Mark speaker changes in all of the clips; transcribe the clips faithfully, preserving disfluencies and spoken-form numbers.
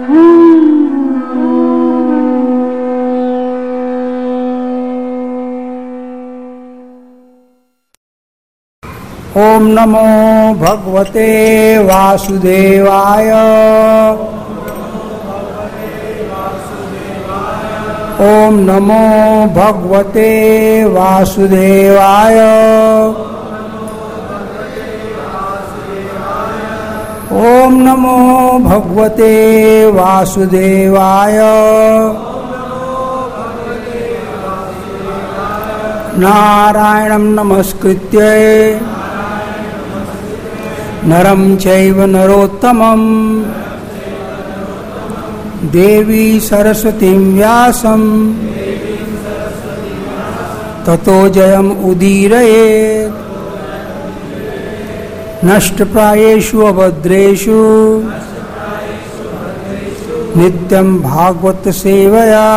Speaker 1: ओम नमो भगवते वासुदेवाय। ओम नमो भगवते वासुदेवाय। ओम नमो भगवते वासुदेवाय। नारायणं नमस्कृत्य नरं चैव नरोत्तमं देवी सरस्वतीं व्यासं ततो जयम् उदीरयेत्। नष्टप्रायेषु अभद्रेषु नित्यं भागवत सेवया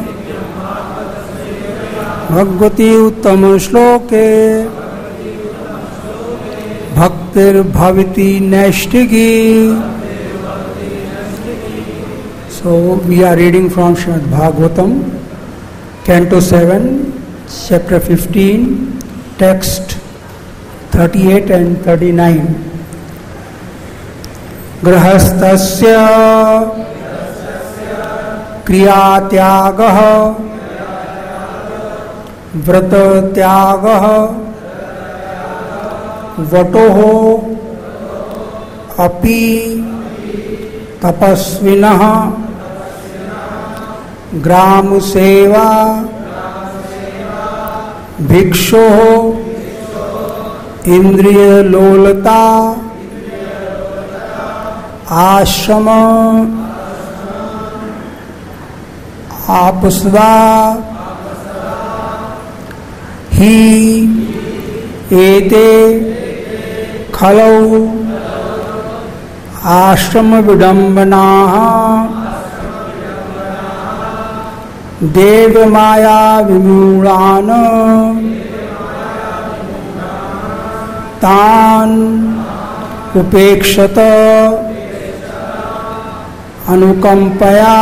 Speaker 1: भगवती उत्तम श्लोके भक्तिर्भवति नैष्ठिकी। So we are reading from Srimad Bhagavatam, Canto seven, Chapter fifteen, Text thirty-eight and thirty-nine. गृहस्थस्य क्रियात्यागः व्रतत्यागः वटोः अपि तपस्विनः ग्राम सेवा भिक्षोः इंद्रियलोलता आश्रम आपसदा ही एते खलौ आश्रम विडम्बनाः देव माया विमूढान् तान् उपेक्षत अनुकंपया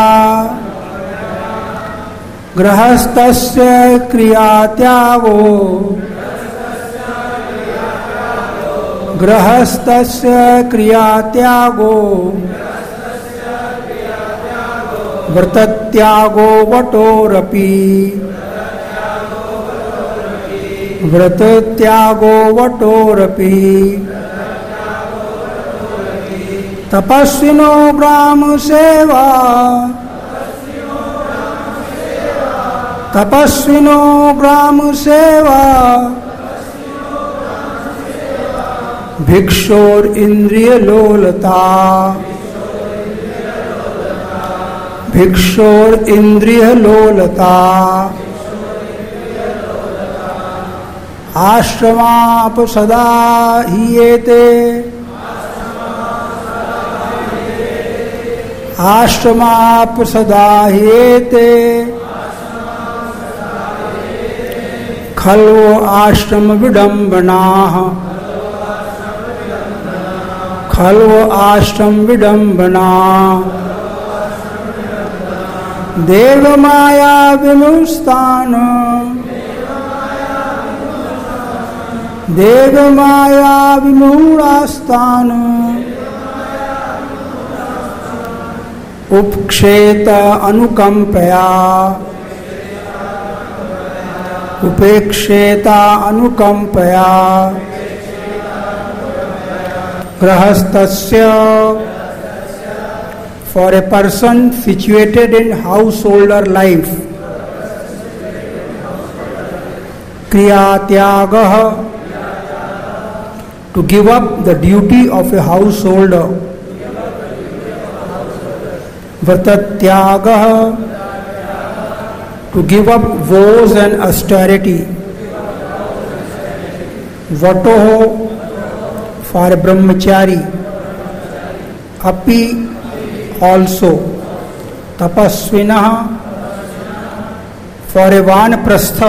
Speaker 1: गृहस्थस्य क्रियात्यागो गृहस्थस्य क्रियात्यागो व्रतत्यागो वटोरपि व्रतत्यागो वटोरपि तपस्विनो ग्राम सेवा तपस्विनो ग्राम सेवा भिक्षोर इंद्रिय लोलता भिक्षोर इंद्रिय लोलता आश्रमाप सदा हीयेते आश्रमाप सदा हीयेते खल्व आश्रम विडम्बनाः खल्व आश्रम विडम्बना देव माया विमुस्तान देव माया विमूढ़ास्तान उपक्षेत अनुकंपया उपेक्षेता अनुकंपया गृहस्थस्य for a person situated in householder life kriya tyagah to give up the duty of a householder vratatyagah to give up vows and austerity vatoh for a brahmachari api also tapasvinah for a vanaprastha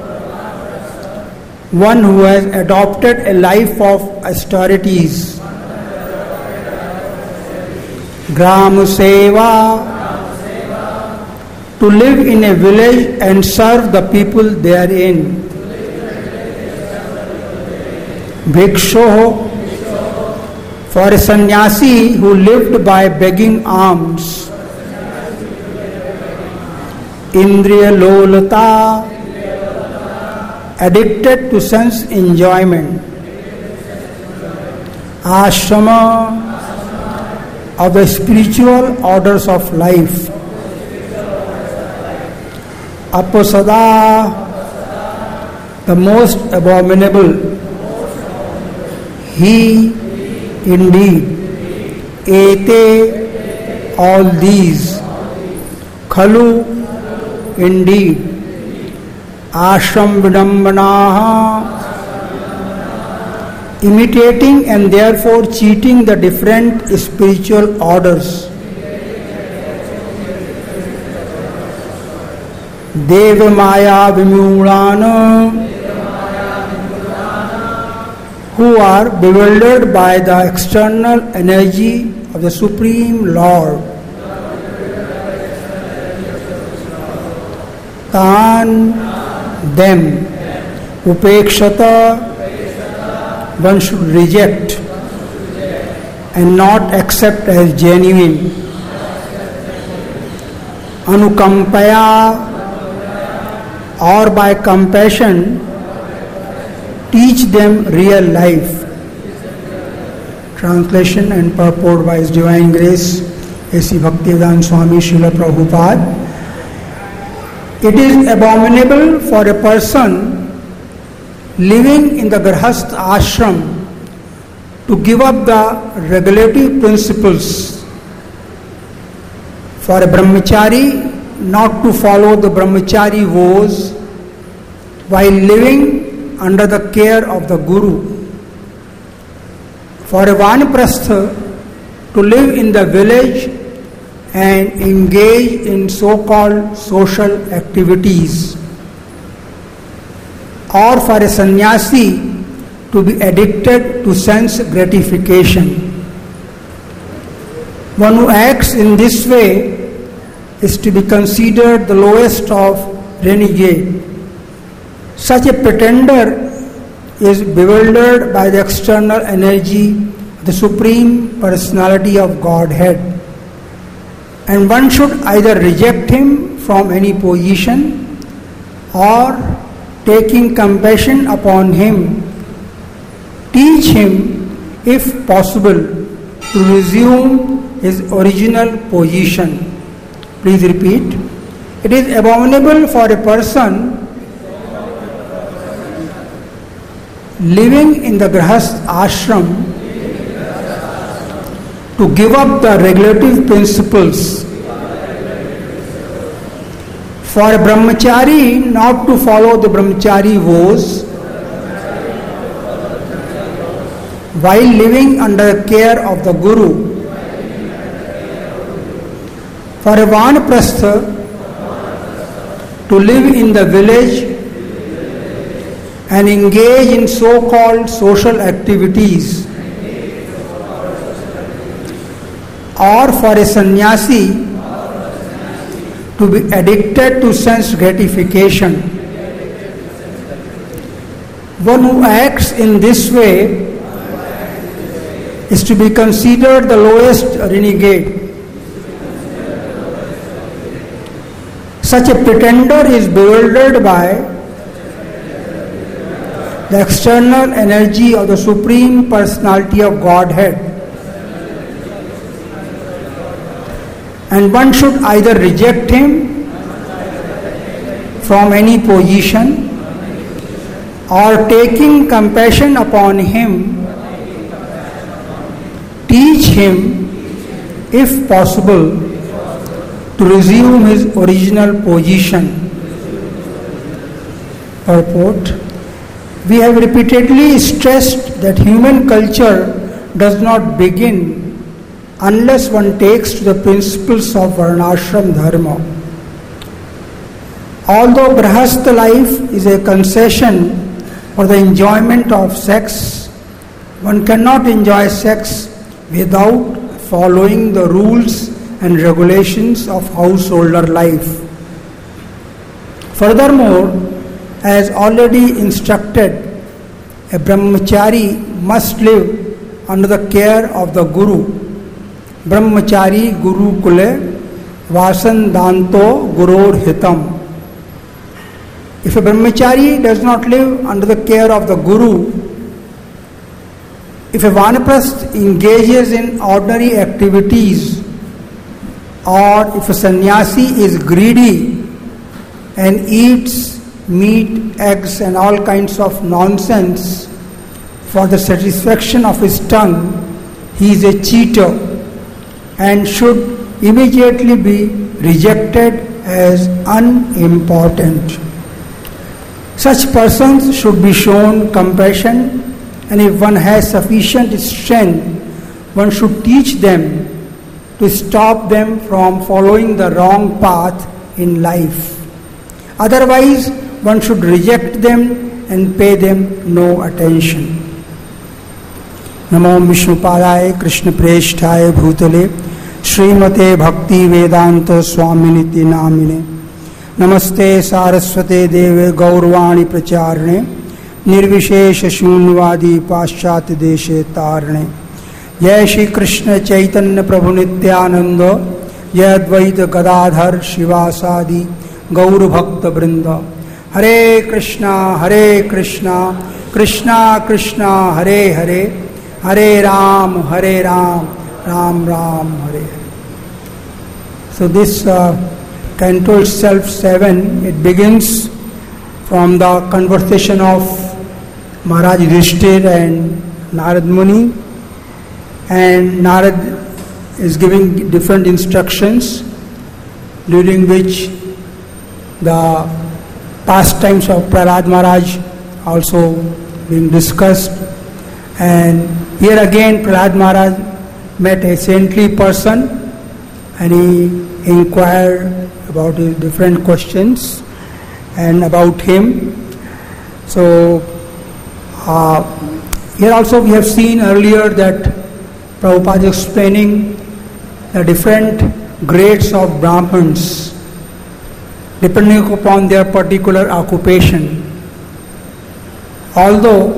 Speaker 1: one who has adopted a life of austerities Gram Seva, to live in a village and serve the people therein. Bhiksho, for a sannyasi who lived by begging alms. Indriya Lolata, addicted to sense enjoyment. Ashrama, of the spiritual orders of life. Apasada, the most abominable. He, indeed. Ete, all these. Khalu, indeed. Ashram vidambanaha, imitating and therefore cheating the different spiritual orders. Deva Maya Vimulana, who are bewildered by the external energy of the Supreme Lord. Tan, them. Upekshata, one should reject and not accept as genuine. Anukampaya, or by compassion, teach them real life. Translation and purport by His Divine Grace, A C Bhaktivedanta Swami Srila Prabhupada. It is abominable for a person living in the Grahastha ashram to give up the regulative principles. For a brahmachari not to follow the brahmachari vows while living under the care of the Guru. For a vanaprastha to live in the village and engage in so-called social activities. Or for a sannyasi to be addicted to sense gratification. One who acts in this way is to be considered the lowest of renegade. Such a pretender is bewildered by the external energy of the Supreme Personality of Godhead, and one should either reject him from any position or, taking compassion upon him, teach him, if possible, to resume his original position. Please repeat. It is abominable for a person living in the Grahastha ashram to give up the regulative principles. For a brahmachari not to follow the brahmachari vows while living under the care of the Guru. For a vanaprastha to live in the village and engage in so-called social activities. Or for a sannyasi to be addicted to sense gratification. One who acts in this way is to be considered the lowest renegade. Such a pretender is bewildered by the external energy of the Supreme Personality of Godhead, and one should either reject him from any position or, taking compassion upon him, teach him, if possible, to resume his original position. Purport. We have repeatedly stressed that human culture does not begin unless one takes to the principles of Varnashram Dharma. Although Grahastha life is a concession for the enjoyment of sex, one cannot enjoy sex without following the rules and regulations of householder life. Furthermore, as already instructed, a brahmachari must live under the care of the Guru. Brahmachari Guru Kule Vasan Danto Gurur Hitam. If a brahmachari does not live under the care of the Guru, if a vanaprasth engages in ordinary activities, or if a sannyasi is greedy and eats meat, eggs and all kinds of nonsense for the satisfaction of his tongue, he is a cheater and should immediately be rejected as unimportant. Such persons should be shown compassion, and if one has sufficient strength, one should teach them to stop them from following the wrong path in life. Otherwise, one should reject them and pay them no attention. Namo Vishnupadaya Krishna Preshthaya Bhutale Srimate Bhakti Vedanta Swaminiti Namine Namaste Saraswate Deve Gaurvani Pracharne Nirvishesha Shunyavadi Paschat Deshe Tarne Jai Shri Krishna Chaitanya Prabhu Nityananda Jai Advaita Gadadhar Shivasadi Gaur Bhakta Brinda Hare Krishna Hare Krishna Krishna Krishna Hare Hare Hare Ram Hare Ram Ram Ram Hare Hare. So this uh, canto itself seven, it begins from the conversation of Maharaj Yudhishthir and Narad Muni, and Narad is giving different instructions, during which the pastimes of Prahlad Maharaj also being discussed. And here again Prahlad Maharaj met a saintly person and he inquired about his different questions and about him. So uh, here also we have seen earlier that Prabhupada is explaining the different grades of Brahmins depending upon their particular occupation. Although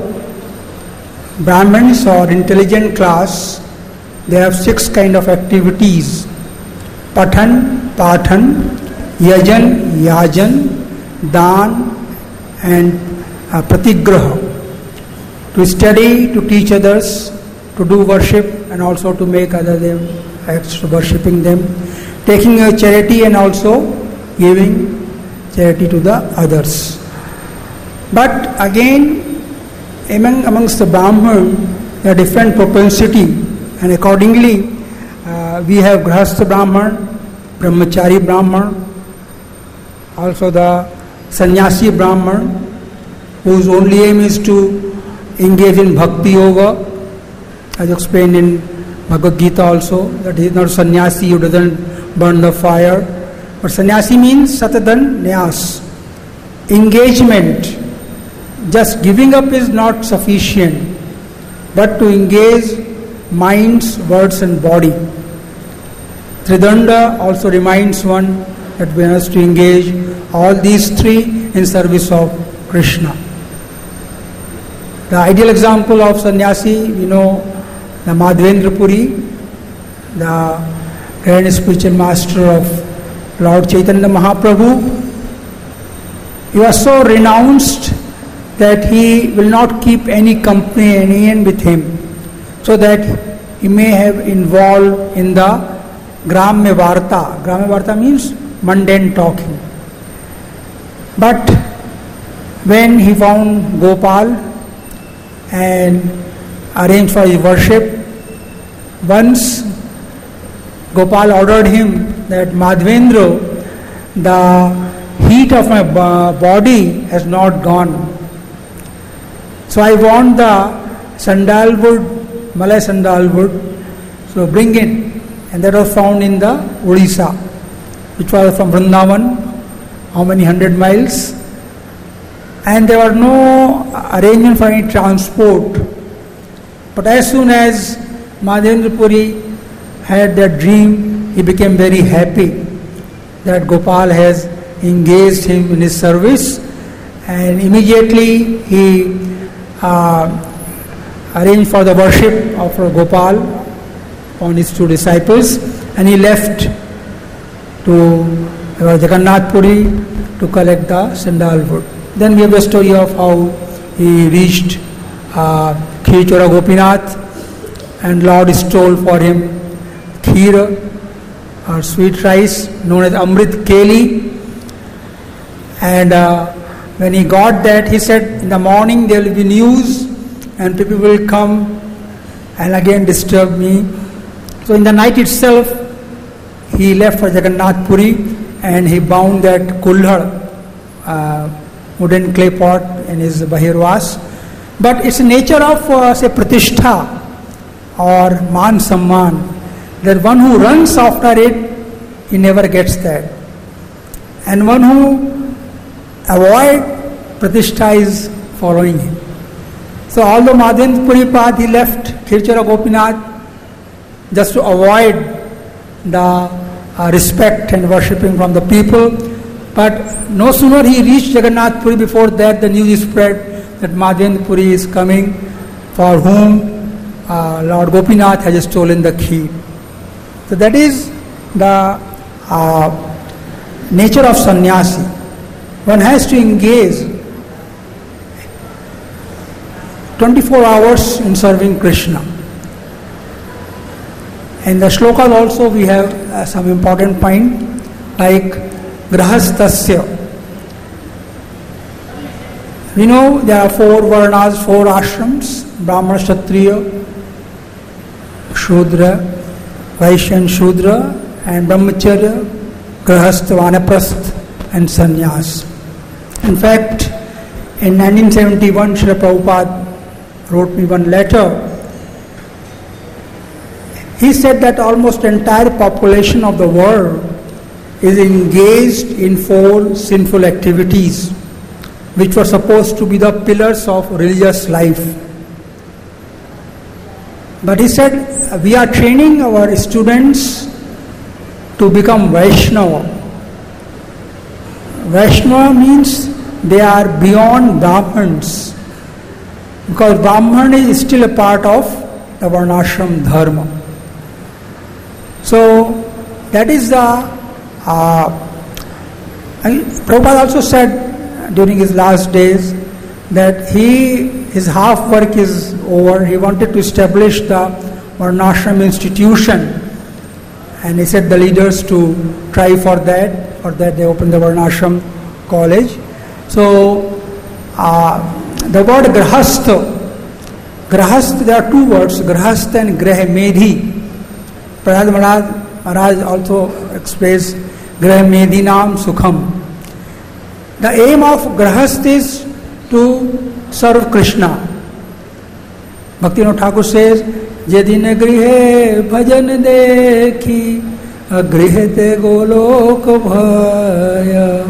Speaker 1: Brahmins or intelligent class, they have six kind of activities: Pathan, Pathan, Yajan, Yajan, Dan and uh, Pratigraha. To study, to teach others, to do worship and also to make other them acts worshipping them, taking a charity and also giving charity to the others. But again, among amongst the Brahman, there are different propensity, and accordingly uh, we have Grahastha Brahman, Brahmachari Brahman, also the Sannyasi Brahman, whose only aim is to engage in Bhakti Yoga, as explained in Bhagavad Gita also, that he is not sannyasi who doesn't burn the fire. But sannyasi means satadan nyas, engagement. Just giving up is not sufficient, but to engage minds, words and body. Tridanda also reminds one that we have to engage all these three in service of Krishna. The ideal example of sannyasi, we know the Madhvendra Puri, the grand spiritual master of Lord Chaitanya Mahaprabhu. He was so renounced that he will not keep any companion with him, so that he may have involved in the Gramya Varta. Gramya Varta means mundane talking. But when he found Gopal and arranged for his worship, once Gopal ordered him that Madhvendra, the heat of my body has not gone. So I want the sandalwood, Malay sandalwood, so bring it. And that was found in the Odisha, which was from Vrindavan, how many hundred miles. And there were no arrangement for any transport. But as soon as Madhvendra Puri had that dream, he became very happy that Gopal has engaged him in his service, and immediately he uh, arranged for the worship of Gopal on his two disciples, and he left to Jagannath Puri to collect the sandalwood. Then we have the story of how he reached uh, Khirchora Gopinath, and Lord stole for him kheer or sweet rice known as Amrit Keli. And uh, when he got that, he said, in the morning there will be news and people will come and again disturb me. So in the night itself, he left for Jagannath Puri and he bound that kulhad, uh, wooden clay pot, in his bahirwas. But it's the nature of, uh, say, pratishtha or man samman, that one who runs after it, he never gets that. And one who avoids pratishtha is following him. So although Madhavendra Puri Pad, he left Khirchora Gopinath just to avoid the uh, respect and worshipping from the people. But no sooner he reached Jagannath Puri, before that the news is spread that Madhavendra Puri is coming, for whom uh, Lord Gopinath has stolen the key. So that is the uh, nature of sannyasi. One has to engage twenty-four hours in serving Krishna. In the shlokas also we have uh, some important point, like grahastasya. We know there are four varnas, four ashrams: Brahmana, Kshatriya, Shudra, Vaishya and Shudra, and Brahmacharya, Grahastha, Vanaprastha and Sannyas. In fact, in nineteen seventy-one, Srila Prabhupada wrote me one letter. He said that almost entire population of the world is engaged in four sinful activities, which were supposed to be the pillars of religious life. But he said, we are training our students to become Vaishnava. Vaishnava means they are beyond Brahmans, because Brahman is still a part of the Varnashram Dharma. So that is the uh, Prabhupada also said during his last days that he his half work is over. He wanted to establish the Varnashram institution, and he said the leaders to try for that. For that they opened the Varnashram college. So uh, the word grahastha, grahastha, there are two words, grahastha and grah medhi. Prahlad Maharaj, Maharaj also explains grah medhi nam sukham. The aim of grahastha is to serve Krishna. Bhaktivinoda Thakur says, Jedin grihe bhajan dekhi agrihete golok bhaya.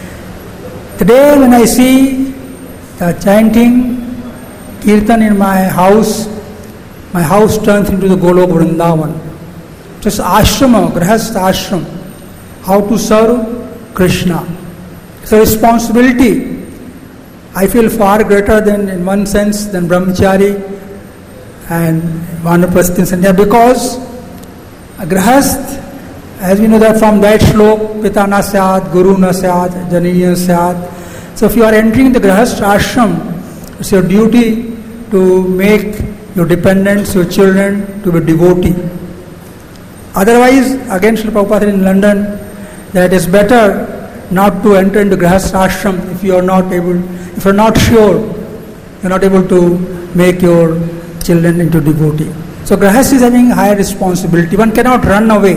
Speaker 1: Today when I see the chanting, kirtan in my house, my house turns into the Golok Vrindavan. Just ashrama, grahastha ashram, how to serve Krishna. It's a responsibility. I feel far greater than, in one sense, than brahmachari and vanaprastha and sanyas, because a grahasth, as we know that from that shlok, pita na syat, guru na syat, janini syat. So if you are entering the grahastha ashram, it's your duty to make your dependents, your children, to be devotee. Otherwise, again Srila Prabhupada in London, that it's better not to enter into grahastha ashram if you are not able, if you are not sure, you are not able to make your children into devotee. So grahastha is having higher responsibility. One cannot run away.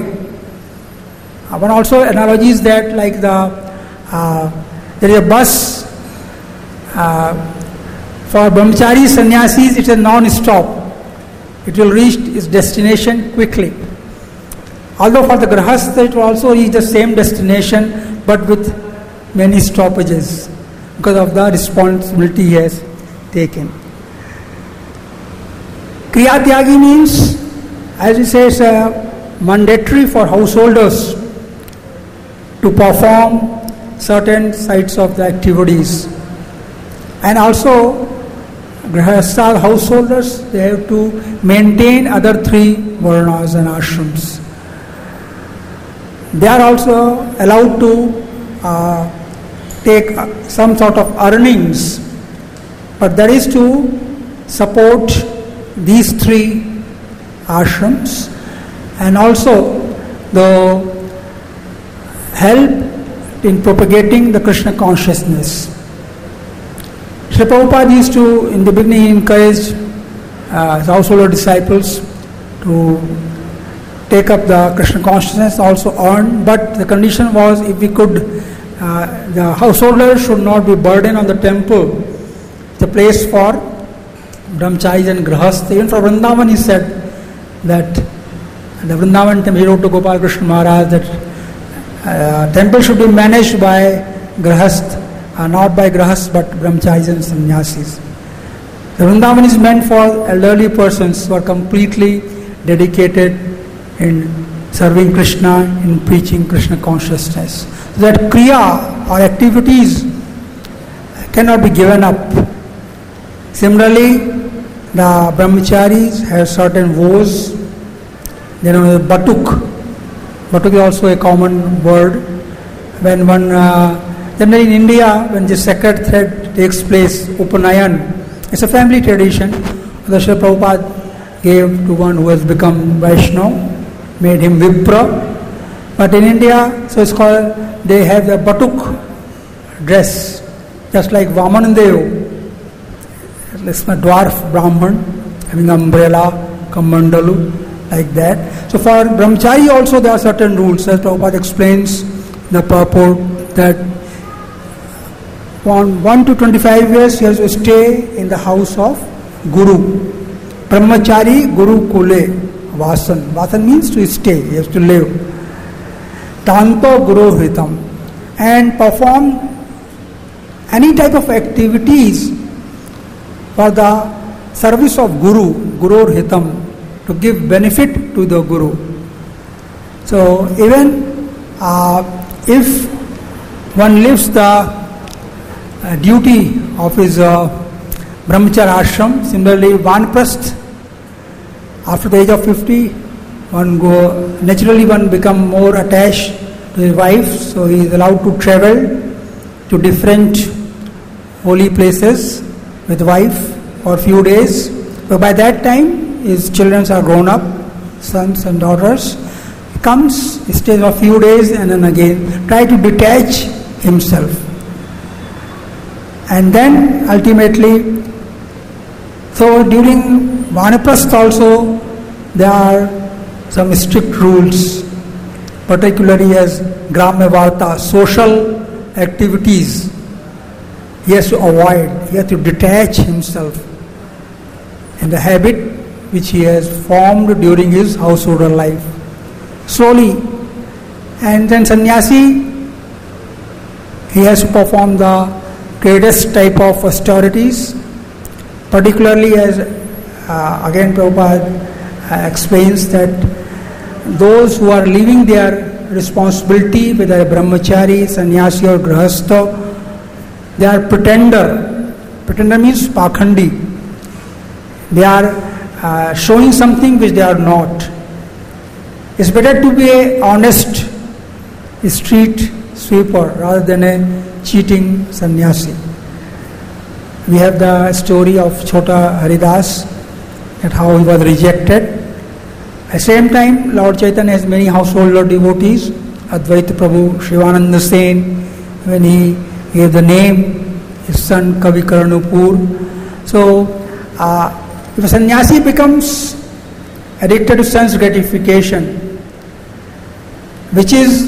Speaker 1: Uh, one also analogies that like the uh, there is a bus uh, for brahmachari sannyasis. It's a non-stop. It will reach its destination quickly. Although for the grahastha it will also reach the same destination, but with many stoppages because of the responsibility he has taken. Kriya Tyagi means, as he says, uh, mandatory for householders to perform certain sides of the activities. And also, Grihastha householders, they have to maintain other three varnas and ashrams. They are also allowed to uh, take some sort of earnings, but that is to support these three ashrams and also the help in propagating the Krishna consciousness. Srila Prabhupada used to, in the beginning, encourage uh, his householder disciples to take up the Krishna consciousness, also earn, but the condition was if we could, uh, the householder should not be burdened on the temple, the place for brahmacharis and grihastha. Even for Vrindavan he said that the Vrindavan temple, he wrote to Gopal Krishna Maharaj that uh, temple should be managed by grihastha, uh, not by grihastha but brahmacharis and sannyasis. The Vrindavan is meant for elderly persons who are completely dedicated in serving Krishna, in preaching Krishna consciousness. So that kriya or activities cannot be given up. Similarly, the brahmacharis have certain vows. They know the batuk. Batuk is also a common word. When one, uh, generally in India, when the sacred thread takes place, Upanayan, it's a family tradition. The Srila Prabhupada gave to one who has become Vaishnava, made him Vipra. But in India, so it's called, they have the batuk dress, just like Vamanandev. It's a dwarf Brahman, having umbrella, kamandalu, like that. So for brahmachari also there are certain rules. As Prabhupada explains the purport that from one to twenty-five years he has to stay in the house of Guru. Brahmachari Guru Kule Vasan. Vasan means to stay, he has to live. Tanto Guru Hitam. And perform any type of activities for the service of Guru, Gurur Hitam, to give benefit to the Guru. So even uh, if one lives the uh, duty of his uh, brahmacharya ashram, similarly Vanprasth, after the age of fifty, one go naturally one become more attached to his wife, so he is allowed to travel to different holy places with wife for a few days. But by that time, his children are grown up, sons and daughters. He comes, he stays for a few days and then again try to detach himself. And then ultimately, so during Vanaprastha also there are some strict rules, particularly as Gramya Varta, social activities. He has to avoid, he has to detach himself in the habit which he has formed during his householder life. Slowly. And then sannyasi, he has to perform the greatest type of austerities, particularly as uh, again Prabhupada uh, explains that those who are leaving their responsibility, whether a brahmachari, sannyasi or grihastha, they are pretender. Pretender means pakhandi. They are uh, showing something which they are not. It's better to be a honest street sweeper rather than a cheating sannyasi. We have the story of Chota Haridas, that how he was rejected. At the same time, Lord Chaitanya has many householder devotees. Advaita Prabhu, Shivananda Sen, when he gave the name, his son Kavi Karnupur. So, uh, if a sannyasi becomes addicted to sense gratification, which is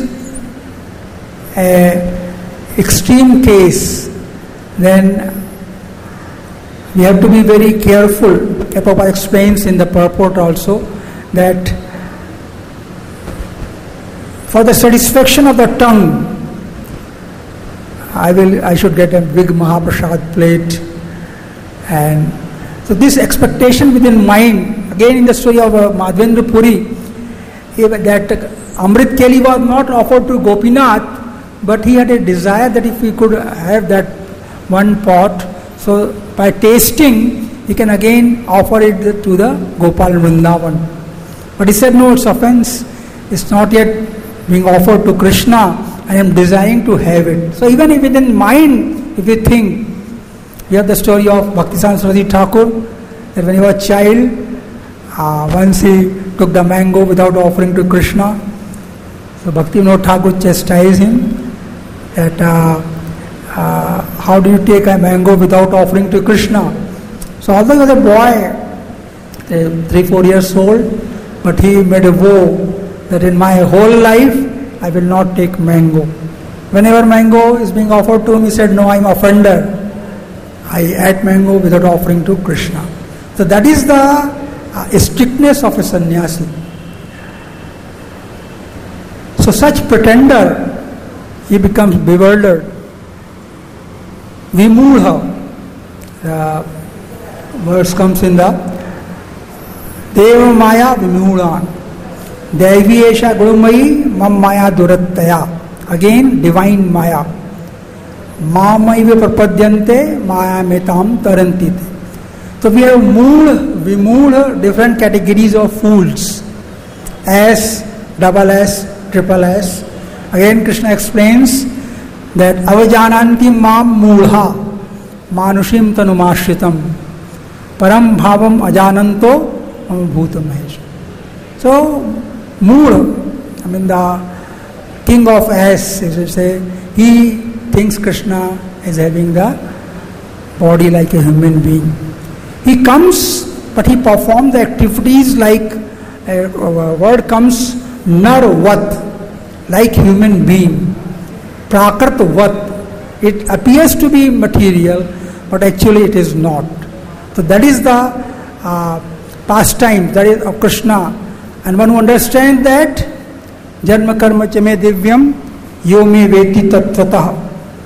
Speaker 1: an extreme case, then we have to be very careful. Prabhupada explains in the purport also that for the satisfaction of the tongue, I will. I should get a big Mahaprasad plate, and so this expectation within mind. Again, in the story of uh, Madhavendra Puri, that Amrit Keli was not offered to Gopinath, but he had a desire that if he could have that one pot, so by tasting, he can again offer it to the Gopal Vrindavan. But he said, no, it's offense. It's not yet being offered to Krishna. I am desiring to have it. So even if within mind, if you think, we have the story of Bhaktivedanta Saraswati Thakur, that when he was a child, uh, once he took the mango without offering to Krishna. So Bhaktivinoda Thakur chastised him that uh, uh, how do you take a mango without offering to Krishna? So although he was a boy, uh, three, four years old, but he made a vow that in my whole life I will not take mango. Whenever mango is being offered to him, he said, no, I am offender. I ate mango without offering to Krishna. So that is the uh, strictness of a sannyasi. So such pretender, he becomes bewildered. Vimudha, the words comes in the Deva Maya Vimudhan. Devyesha Gurumai Mam Maya Durattaya. Again, divine Maya. Mamaiva Prapadyante Maya Metam Tarantite. So we have mood, Vimudha, different categories of fools. S, double S, triple S. Again Krishna explains that Avajananti Mam Mudha Manushim Tanumashritam Param Bhavam Ajananto Bhuta Mahesh. So Mood, I mean the king of S, as you say, he thinks Krishna is having the body like a human being. He comes, but he performs the activities like a, a word comes narvat, like human being. Prakartvat, it appears to be material, but actually it is not. So that is the uh, pastime, that is of Krishna. And one who understands that, Janma karma chame divyam, yo me veti tattvataha.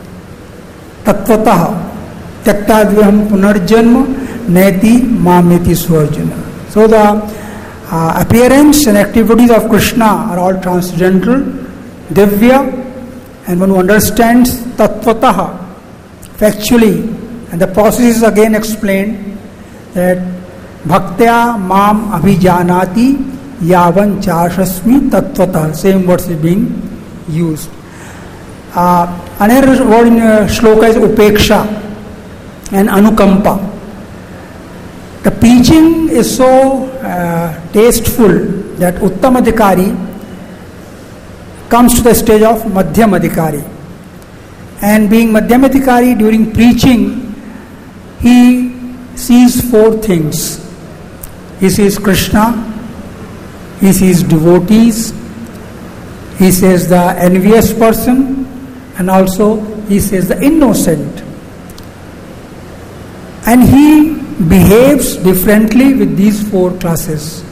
Speaker 1: Tattvataha, tyaktadvyam punarjanma, neti mameti swarjana. So the uh, appearance and activities of Krishna are all transcendental, divya, and one who understands tattvataha, factually, and the process is again explained that bhaktya mam abhijanati yavan chashasmi tattvata. Same words is being used. Uh, another word in uh, shloka is upeksha and anukampa. The preaching is so uh, tasteful that Uttamadhikari comes to the stage of Madhyamadhikari. And being Madhyamadhikari, during preaching, he sees four things. He sees Krishna, he sees devotees, he sees the envious person, and also he sees the innocent. And he behaves differently with these four classes.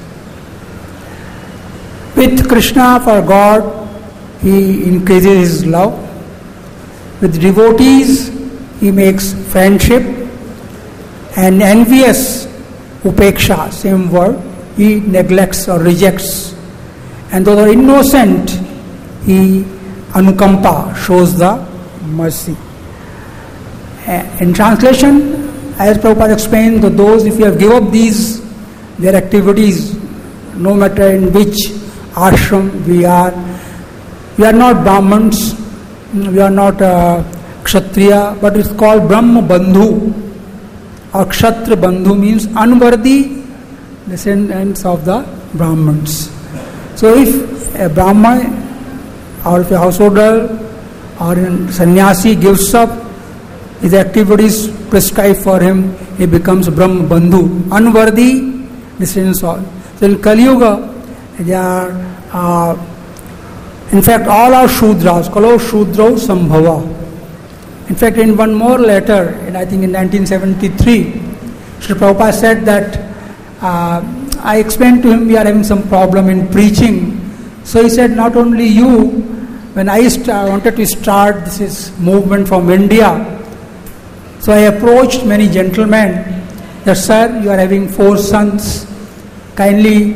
Speaker 1: With Krishna, for God, he increases his love. With devotees, he makes friendship. And envious, upeksha, same word, he neglects or rejects. And those are innocent, he anukampa, shows the mercy. In translation, as Prabhupada explained, to those, if you have given up these, their activities, no matter in which ashram we are, we are not Brahmins, we are not uh, Kshatriya, but it's called Brahma Bandhu, or Kshatriya Bandhu means unworthy descendants of the Brahmins. So if a Brahman or if a householder or a sannyasi gives up his activities prescribed for him, he becomes Brahma Bandhu, unworthy descendants of. So in Kali Yuga, they are, uh, in fact, all are Shudras, Kalo Shudro Sambhava. In fact, in one more letter, in, I think in nineteen seventy-three, Sri Prabhupada said that uh, I explained to him we are having some problem in preaching. So he said, not only you, when I st- wanted to start this is movement from India, so I approached many gentlemen that, sir, you are having four sons, kindly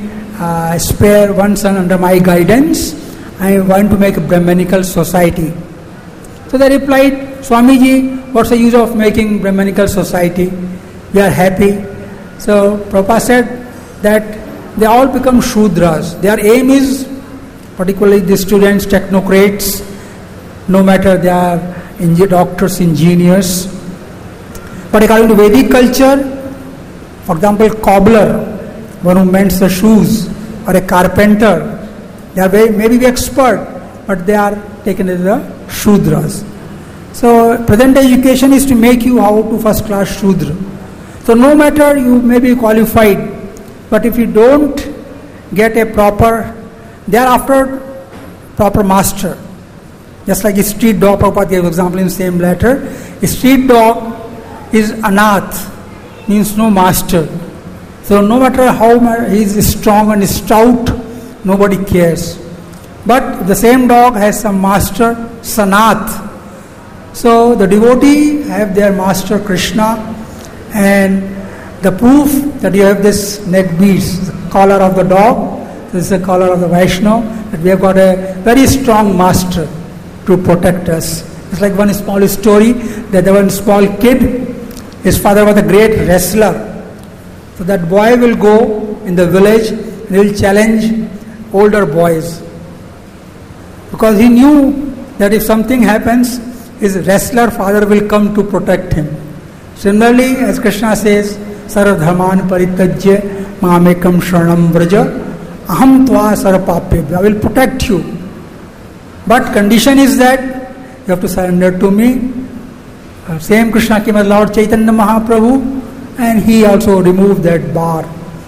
Speaker 1: uh, spare one son under my guidance. I want to make a Brahmanical society. So they replied, Swamiji, what's the use of making Brahmanical society? We are happy. So Prabhupada said that they all become Shudras. Their aim is, particularly the students, technocrats, no matter they are engi- doctors, engineers. But according to Vedic culture, for example, cobbler, one who mends the shoes, or a carpenter, they are very, maybe be expert, but they are taken as the Shudras. So present education is to make you how to first class Shudra. So no matter you may be qualified, but if you don't get a proper, they are after proper master. Just like a street dog, Prabhupada gave example in the same letter. A street dog is anath, means no master. So no matter how he is strong and stout, nobody cares. But the same dog has some master, Sanath. So the devotee have their master Krishna, and the proof that you have this neck beads, the collar of the dog, this is the collar of the Vaishnava, that we have got a very strong master to protect us. It's like one small story that there was one small kid, his father was a great wrestler. So that boy will go in the village and he will challenge older boys. Because he knew that if something happens, his wrestler father will come to protect him. Similarly, as Krishna says, Sarva dharman paritajya mamekam sharanam vraja aham tva sarvapapebhyo. I will protect you. But condition is that you have to surrender to me. Uh, same Krishna came as Lord Chaitanya Mahaprabhu, and he also removed that bar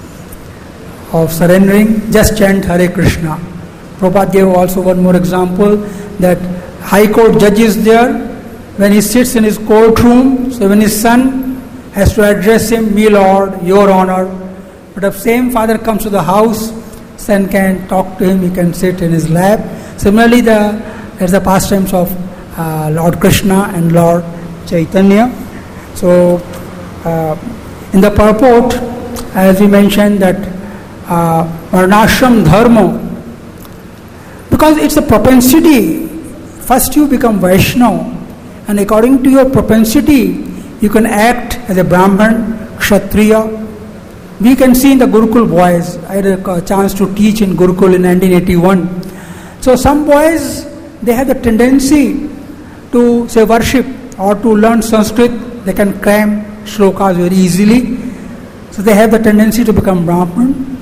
Speaker 1: of surrendering. Just chant Hare Krishna. Prabhupada gave also one more example, that High Court judge is there. When he sits in his courtroom, so when his son has to address him, me Lord, your honor. But if same father comes to the house, son can talk to him, he can sit in his lap. Similarly, the there's the pastimes of uh, Lord Krishna and Lord Chaitanya. So, uh, in the purport, as we mentioned, that uh, Varnashram Dharma, because it's a propensity. First you become Vaishnava, and according to your propensity, you can act as a Brahman, Kshatriya. We can see in the Gurukul boys. I had a chance to teach in Gurukul in nineteen eighty-one. So some boys, they have the tendency to say worship or to learn Sanskrit. They can cram shlokas very easily. So they have the tendency to become Brahman.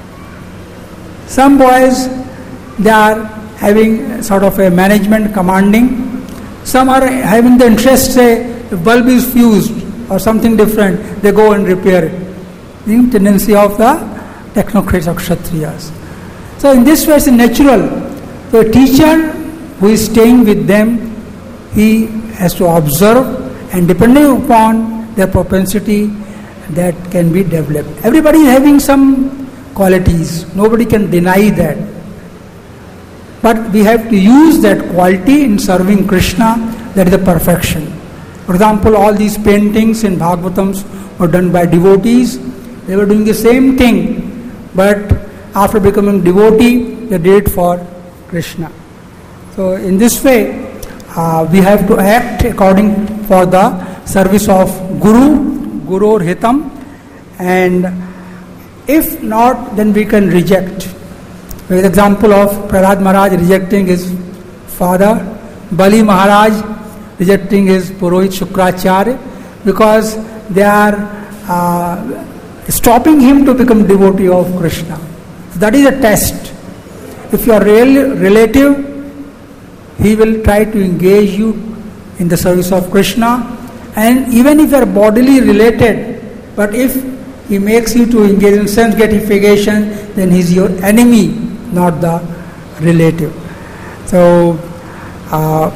Speaker 1: Some boys, they are having sort of a management commanding. Some are having the interest, say, if bulb is fused or something different, they go and repair it. The tendency of the technocrats or kshatriyas. So in this way it's natural. So a teacher who is staying with them, he has to observe, and depending upon their propensity, that can be developed. Everybody is having some qualities. Nobody can deny that. But we have to use that quality in serving Krishna. That is the perfection. For example, all these paintings in Bhagavatams were done by devotees. They were doing the same thing, but after becoming devotee, they did it for Krishna. So in this way, uh, we have to act according for the service of Guru, Guru or Hitam, and if not, then we can reject. For example of Prahlad Maharaj rejecting his father, Bali Maharaj rejecting his Purohit Shukracharya, because they are uh, stopping him to become devotee of Krishna. So that is a test. If you are real relative, he will try to engage you in the service of Krishna, and even if you are bodily related, but if he makes you to engage in sense gratification, then he is your enemy, not the relative. So, uh,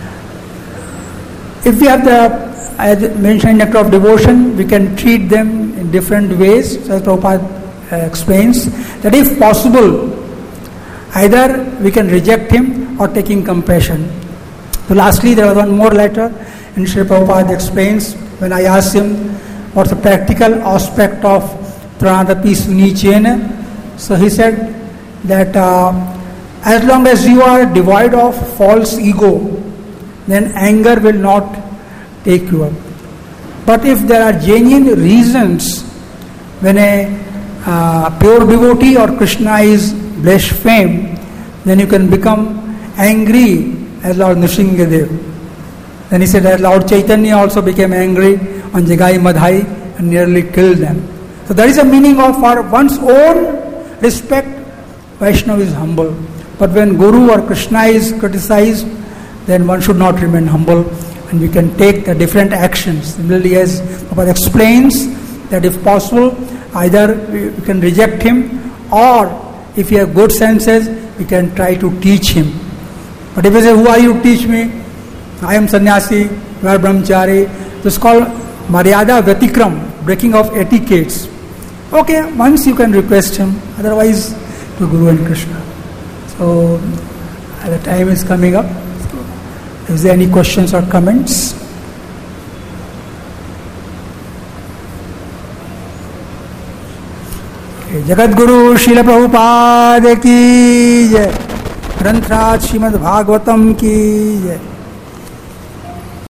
Speaker 1: if we have the, as mentioned, nectar of devotion, we can treat them in different ways. So as Prabhupada uh, explains, that if possible, either we can reject him or taking compassion. So lastly, there was one more letter, and Sri Prabhupada explains, when I asked him what's the practical aspect of Pranadapi Sunichena, So he said that uh, as long as you are devoid of false ego, then anger will not take you up. But if there are genuine reasons when a uh, pure devotee or Krishna is blasphemed, then you can become angry as Lord Nrsingadev. Then he said that Lord Chaitanya also became angry on Jagai Madhai and nearly killed them. So that is the meaning of for one's own respect, Vaishnava is humble. But when Guru or Krishna is criticized, then one should not remain humble, and we can take the different actions. Similarly, as Prabhupada explains, that if possible, either we can reject him, or if he has good senses, we can try to teach him. But if he says, who are you to teach me? I am sannyasi, you are brahmachari. This is called Maryada Vyatikram, breaking of etiquettes. Okay, once you can request him, otherwise to Guru and Krishna. So, the time is coming up. So, is there any questions or comments? Okay. Jagat Guru Srila Prabhupada ki jai. Granthrat Srimad Bhagavatam ki jai.